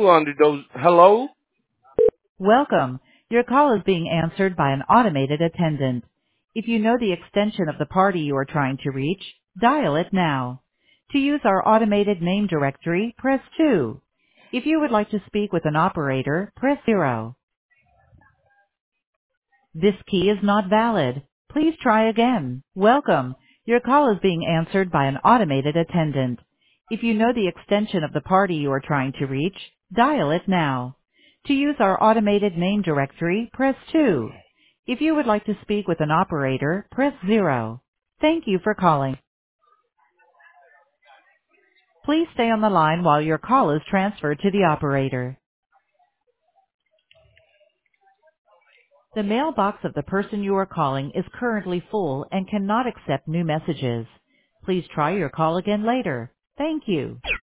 under those. Hello? Welcome. Your call is being answered by an automated attendant. If you know the extension of the party you are trying to reach, dial it now. To use our automated name directory, press 2. If you would like to speak with an operator, press 0. This key is not valid. Please try again. Welcome. Your call is being answered by an automated attendant. If you know the extension of the party you are trying to reach, dial it now. To use our automated name directory, press 2. If you would like to speak with an operator, press 0. Thank you for calling. Please stay on the line while your call is transferred to the operator. The mailbox of the person you are calling is currently full and cannot accept new messages. Please try your call again later. Thank you.